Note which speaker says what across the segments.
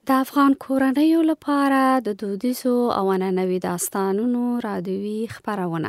Speaker 1: د افغان کورنیو لپاره د دودیزو او عنعنوي داستانونو رادیوي خپرونه.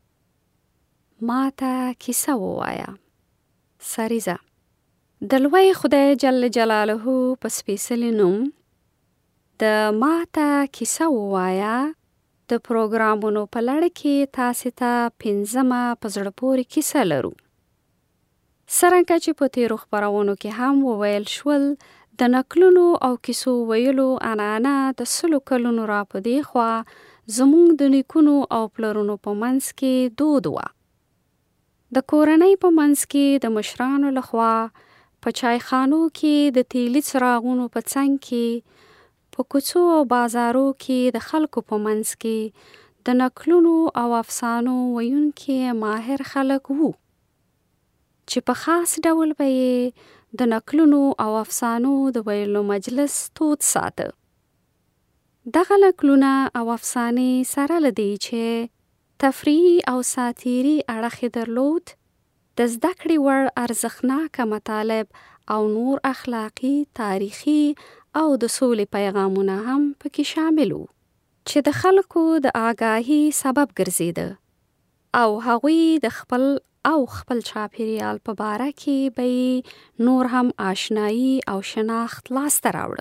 Speaker 1: ماته کیسه ووایه. سریزه د لوی خدای جل جلاله په سپېڅلي نوم د ماته کیسه ووایه د پروګرامونو په لړ کې تاسې ته 5مه په زړه پورې کیسه لرو. څرنګه چې په تېرو خپرونو کې هم وویل شول، د نکلونو او کیسو ویلو عنعنه د 100 کلونو را په دې خوا زموږ د نیکونو او پلرونو په منځ کې دود وه. د کورنۍ په منځ کې د مشرانو لخوا په چایخانو کې د تیلي څراغونو په څنګ کې، په کوڅو او بازارو کې د خلکو په منځ کې د نکلونو او افسانو ویونکي ماهر خلک وو، چې په خاص ډول به یې د نکلونو او افسانو د ویلو مجلس تود ساته. دغه نکلونه او افسانې سره له دې چې تفریحي او ساتیري اړخ یې درلود، د زده کړې وړ ارزښتناکه مطالب او نور اخلاقي، تاریخي او د سولې پیغامونه هم پکې شامل وو، چې د خلکو د آگاهی سبب ګرځېده او هغوی د خپل چاپیریال په باره کې به نور هم آشنایی او شناخت لاسته راوړه.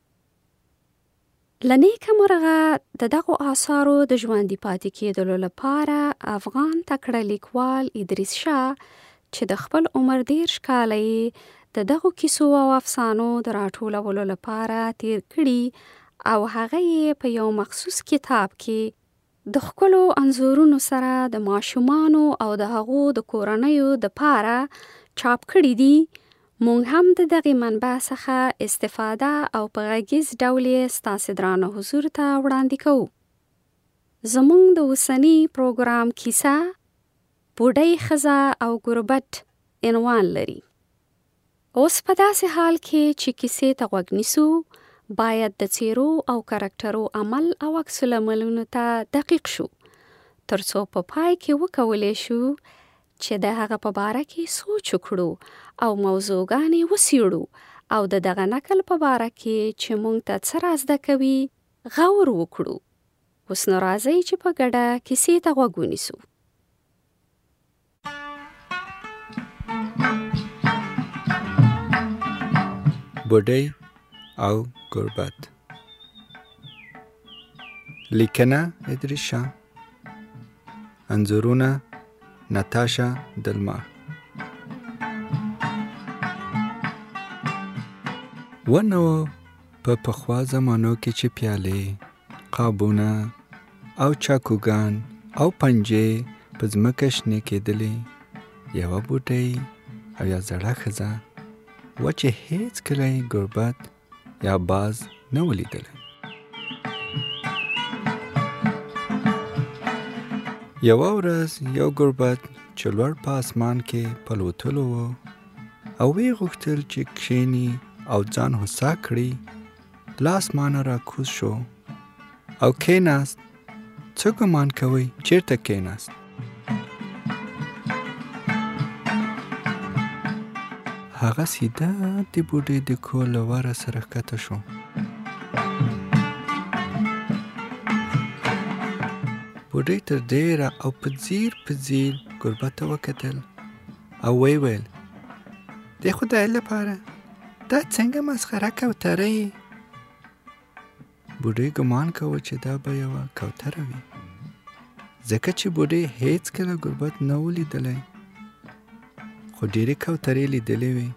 Speaker 1: له نیکه مرغه د دغو آثارو د ژوندي پاتې کېدلو لپاره افغان تکړه لیکوال ادریس شاه، چې د خپل عمر 13 کاله یې د دغو کیسو او افسانو د راټولولو لپاره تیر کړي او هغه یې په یو مخصوص کتاب کې د ښکلو انځورونو سره د ماشومانو او د هغو د کورنیو د پاره چاپ کړي دي. مونږ هم د دغې منبع څخه استفاده او په غږیز ډول یې ستاسې درانه حضور ته وړاندې کوو. زمونږ د اوسني پروګرام کیسه بوډۍ ښځه او ګربت عنوان لري. اوس په داسې حال کې چې کیسې ته غوږ نیسو، باید د څیرو او کرکټرو عمل او عکس العملونو ته دقیق شو، ترڅو په پای کې وکولی شو چې د هغه په باره کې سوچ وکړو او موضوعګانې وڅیړو او د دغه نکل په باره کې چې موږ ته څه را زده کوي غور وکړو. اوس نو راځئ چې په ګډه کیسې ته غوږ ونیسو.
Speaker 2: بوډۍ او گربت. لیکنه ادریس شاه، انځورونه ناتاشا دلمار. ونه په پخوا زمانو کې چې پیالې، قابونه او چاکوګان او پنجې په ځمکه شنې کېدلې، یوه بوډۍ او یا زړه ښځه و چې هیڅ کله یې گربت یا باز نه ولیدلی. یوه ورځ یو گربت چې لوړ په اسمان کې په لوتلو و او ویې غوښتل چې کښېني او ځان هوسا کړي، له اسمانه راکوز شو او کېناست. څه ګمان کوئ چېرته کېناست؟ هغه سیده د بوډۍ د کور له وره سره ښکته شو. بوډۍ تر ډېره او په ځیر گربت ته وکتل او ویې ویل، د خدای لپاره دا څنګه مسخره کوتره یې؟ بوډۍ ګمان کوه چې دا به یوه کوتره وي، ځکه چې بوډۍ هیڅ کله گربت نه و لیدلی، خو ډېرې کوترې لیدلې وې.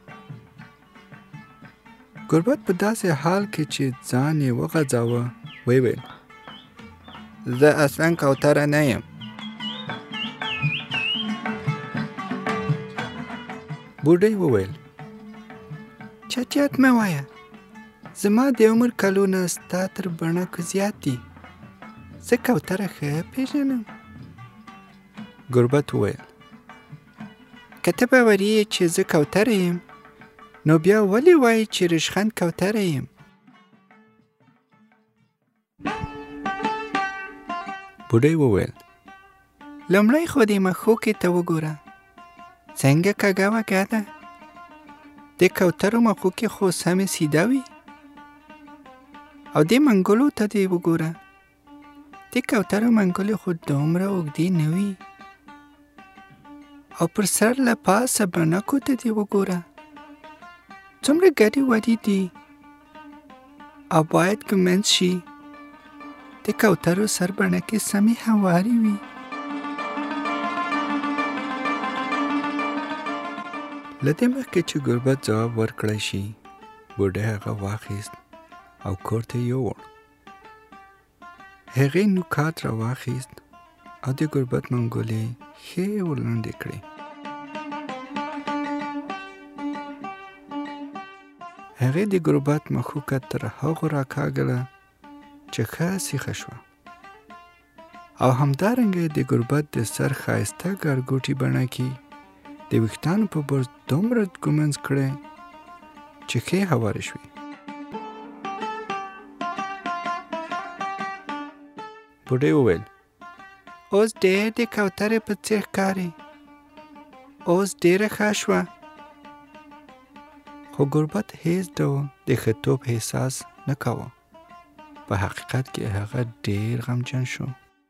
Speaker 2: گربت په داسې حال کې چې ځان یې وغځاوه ویې ویل، زه اصلا کوتره نه یم. بوډۍ وویل، چټیات مه وایه، زما د عمر کلونه ستا تر بڼکو زیات دي، زه کوتره ښه پېژنم. گربت وویل، که ته باوري یې چې زه کوتره یم، نو بیا ولې وایي چې ریشخند کوتره یم؟ بوډۍ وویل، لومړی خو دې مښوکې ته وګوره، څنګه کږه وږه ده؟ د کوترو مښوکې خو سمې سیده وي. او دې منګلو ته دې وګوره. دې کوترو منګلې خو دومره اوږدې نه وي. او پر سر له پاسه بڼکو ته دې وګوره. څومره ګډې وډې دي. او باید ګمنځ شي د کوترو سر بڼکې سمې هوارې وي. له دې مخکې چې ګربت ځواب ورکړی شي، بوډۍ هغه واخیست او کور ته یووړ. هغې نوکات را واخیست او د ګربت منګولې ښې ورلنډې کړې. هغې د ګربت مښوکه تر هغو راکاږله چې ښه سیخه شوه. او همدارنګه د ګربت د سر ښایسته ګارګوټي بڼکې د ویښتانو په برج دومره ګمنځ کړې چې ښې هوارې شوې. بوډۍ وویل: اوس ډېر د کوترې په څېر ښکارې. اوس ډېره ښه شوه. خو ګربت هیڅ ډول د ښهتوب احساس نه کاوه. په حقیقت کې هغه ډېر غمجن شو.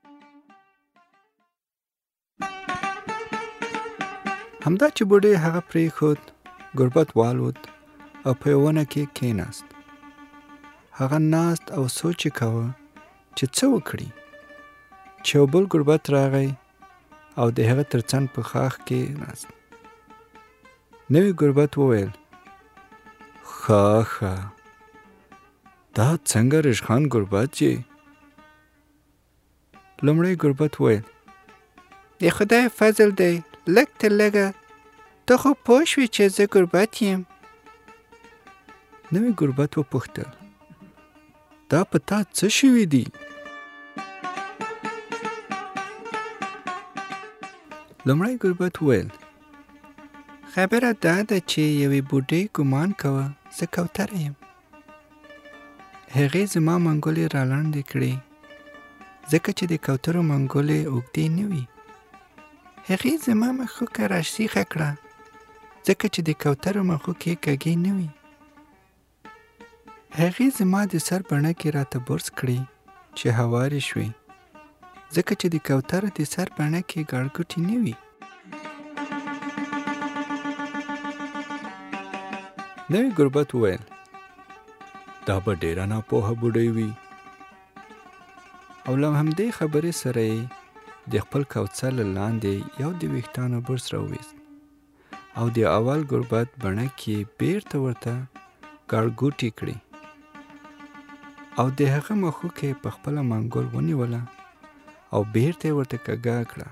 Speaker 2: همدا چې بوډۍ هغه پرېښود، ګربت والوت او په یوه ونه کې کېناست. هغه ناست او سوچ یې کاوه چې څه وکړي. چې یو بل ګربت راغی او د هغه تر څنګ په ښاخ کې ناست. نوي ګربت وویل: ښه دا څنګه رشخان ګربت یې؟ لومړی ګربت وویل: د خدای فضل دی، لږ تر لږه ته خو پوه شوې چې زه ګربت یم. نوي ګربت وپوښتل: دا په تا څه شوي دي؟ لومړی ګربت وویل: خبره دا ده چې یوې بوډۍ ګمان کوه زه کوتره یم. هغې زما منګولې را لنډې کړې ځکه چې د کوترو منګولې اوږدې نه وي. هغې زما مښوکه را سیخه کړه ځکه چې د کوترو مښوکې کږې نه وي. هغې زما د سر بڼکې راته برس کړې چې هوارې شوې ځکه چې د کوترو د سر بڼکې ګړګوټې نه وي. نوي ګربت وویل: دا به ډېره ناپوهه بوډۍ وي. او له همدې خبرې سره یې د خپل کوڅه له لاندې یو د ویښتانو برس راوویست او د اول ګربت بڼکې بیرته ورته ګړګوټې کړې او د هغه مښوکه په خپله منګول ونیوله او بیرته یې ورته کږه کړه.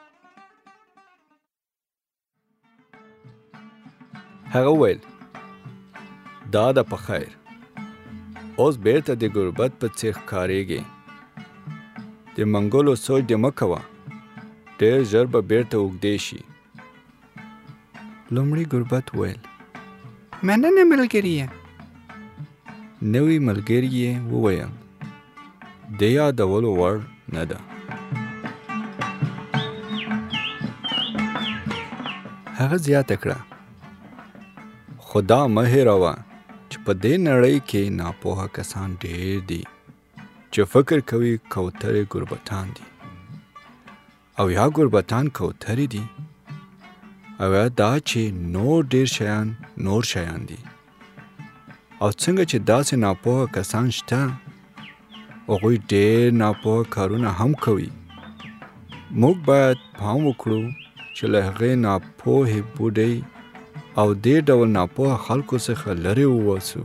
Speaker 2: هغه وویل: دا ده په خیر. اوس بیرته د ګربت په څېر ښکارېږي. د منګولو سوچ دې مه کوه. ډېر ژر به بیرته اوږدې شي. لومړي ګربت وویل: مننه ملګریه. نوي ملګري یې وویل: د یادولو وړ نه ده. هغه زیاته کړه: خو دا مه هېروه چې په دې نړۍ کې ناپوهه کسان ډېر دي چې فکر کوي کوترې ګربتان دي او یا ګربتان کوترې دي او یا دا چې نور ډېر شیان نور شیان دي. او څنګه چې داسې ناپوهه کسان شته، هغوی ډېر ناپوهه کارونه هم کوي. موږ باید پام وکړو چې له هغې ناپوهې بوډۍ او دې ډول ناپوهه خلکو څخه لرې ووسو.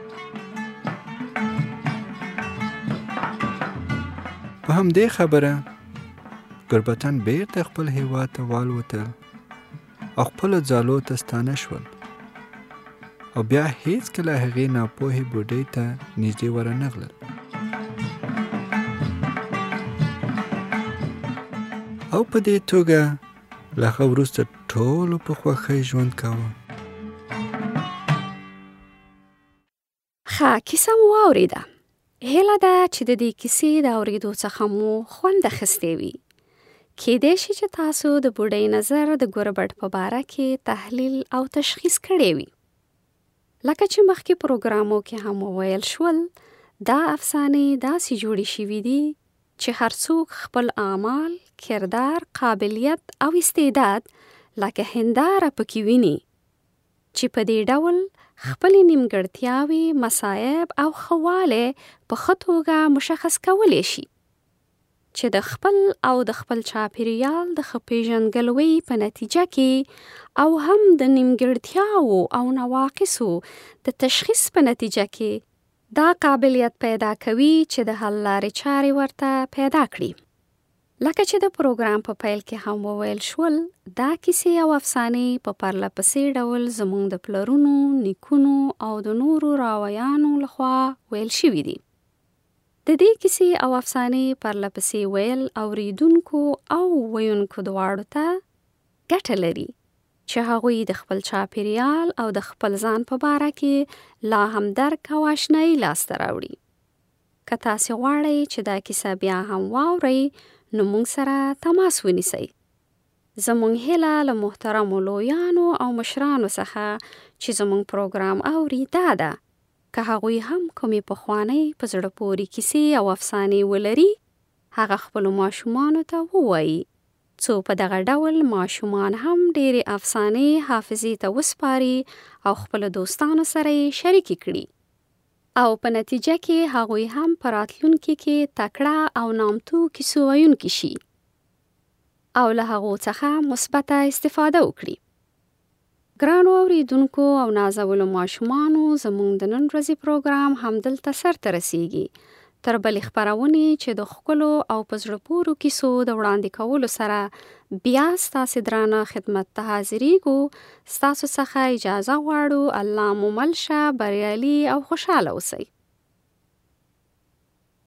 Speaker 2: په همدې خبره ګربتان بیرته خپل هیواد ته والوتل او خپلو ځالو ته ستانه شول او بیا هیڅکله هغې ناپوهې بوډۍ ته نږدې ورنغلل. او په دې توګه له هغه وروسته ټولو په خوښۍ ژوند کاوه.
Speaker 1: ښه، کیسه مو واورېده. هیله ده چې د دې کیسې د اورېدو څخه مو خوند اخیستی وي. کیدای شي چې تاسو د بوډۍ نظر د ګوربت په باره کې تحلیل او تشخیص کړی وي. لکه چې مخکې پروګرامو کې هم وویل شول، دا افسانې داسې جوړې شوي دي چې هر څوک خپل اعمال، کردار، قابلیت او استعداد لکه هنداره پکې ویني چې په دې ډول خپلې نیمګړتیاوې، مصایب او ښهوالی په ښه توګه مشخص کولی شي چې د خپل او د خپل چاپېریال د ښه پېژندګلوۍ په نتیجه کې او هم د نیمګړتیاوو او نواقصو د تشخیص په نتیجه کې دا قابلیت پیدا کوي چې د حل لارې چارې ورته پیدا کړي. لکه چې د پروګرام په پیل کې هم وویل شول، دا کیسې او افسانې په پرله پسې ډول زموږ د پلرونو، نیکونو او د نورو راویانو لخوا ویل شوي دي. د دې کیسې او افسانې پرله پسې ویل اوریدونکو او ویونکو دواړو ته ګټه لري چې هغوی د خپل چاپېریال او د خپل ځان په باره کې لا هم درک او آشنایي لاسته راوړي. که تاسې غواړئ چې دا کیسه بیا هم واورئ نو موږ سره تماس ونیسئ. زموږ هیله له محترمو لویانو او مشرانو څخه چې زموږ پروګرام اوري دا ده که هغوی هم کومې پخوانۍ په زړه پورې کیسې او افسانې ولري هغه خپلو ماشومانو ته ووایي، څو په دغه ډول ماشومان هم ډېرې افسانې حافظې ته وسپاري او خپل دوستانو سره یې شریکې کړي او په نتیجه کې هغوی هم په راتلونکي کې تکړه او نامتو کیسو ویونکي شي او له هغو څخه مثبته استفاده وکړي. ګرانو اوریدونکو او نازولو ماشومانو، زموږ د نن ورځې پروګرام همدلته سرته رسیږي. تر بلې خپرونې چې د ښکلو او په زړه پورو کیسو د وړاندې کولو سره بیا ستاسې درانه خدمت ته حاضرېږو، ستاسو څخه اجازه غواړو. الله مو مل شه، بریالي او خوشحاله اوسئ.